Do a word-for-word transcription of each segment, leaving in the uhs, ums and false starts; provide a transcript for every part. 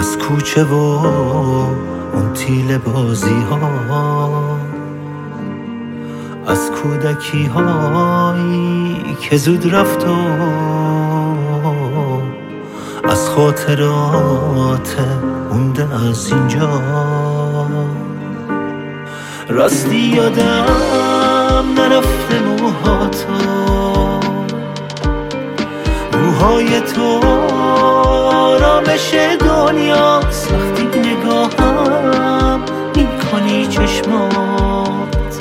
از کوچه و اون تیل بازی ها، از کودکی هایی که زود رفت و از خاطرات مونده از اینجا. راستی یادم نرفته موهاتو، موهای تو آرامش دنیاست. وقتی نگاهم میکنی چشمات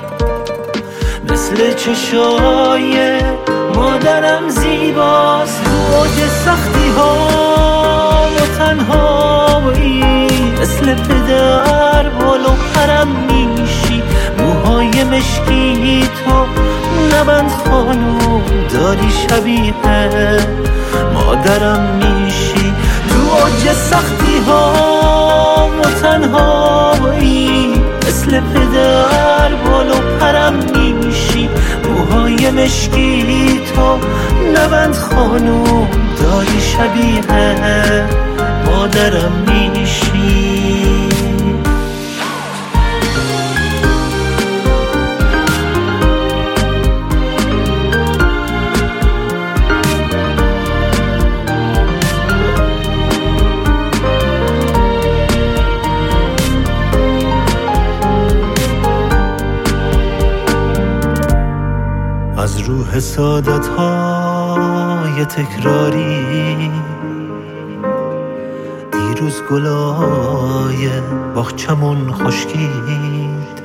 مثل چشای مادرم زیباست. تو اوج سختی ها و تنهایی مثل پدر بالو پرم میشی. موهای مشکی تو نبند خانوم، داری شبیه مادرم میشی. تو اوج سختی ها و تنهایی مثل پدر بالو پرم میشی. موهای مشکی تو نبند خانوم، داری شبیه مادرم میشی. از روح سعادت های تکراری دیروز گلای باغچمون خشکید.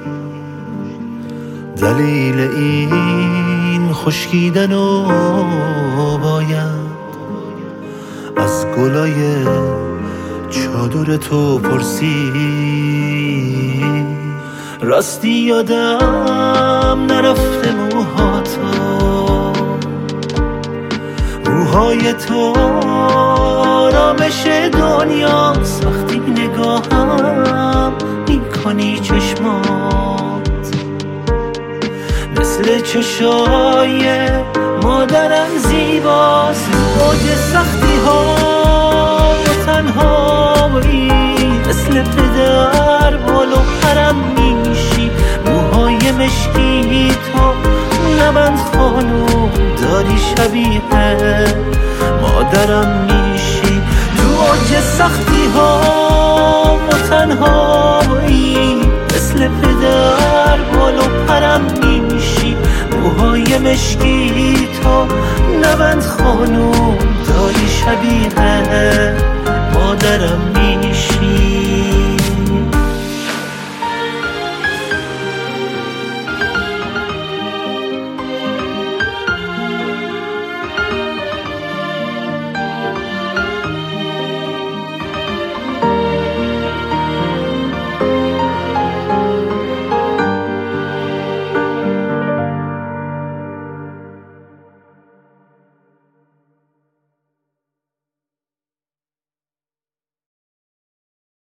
دلیل این خشکیدن و باید از گلای چادر تو پرسید. راستی یادم نرفته موهاتو، موهای تو آرامش دنیاست. وقتی نگاهم میکنی چشمات مثل چشای مادرم زیباست. اوج سختی ها و تنهایی مثل پدر بالو پرم میشی. موهای مشکی تو نبند خانوم، داری شبیه مادرم میشی. تو اوج سختی ها و تنهایی مثل پدر بالو پرم میشی. موهای مشکی تو نبند خانوم، داری شبیه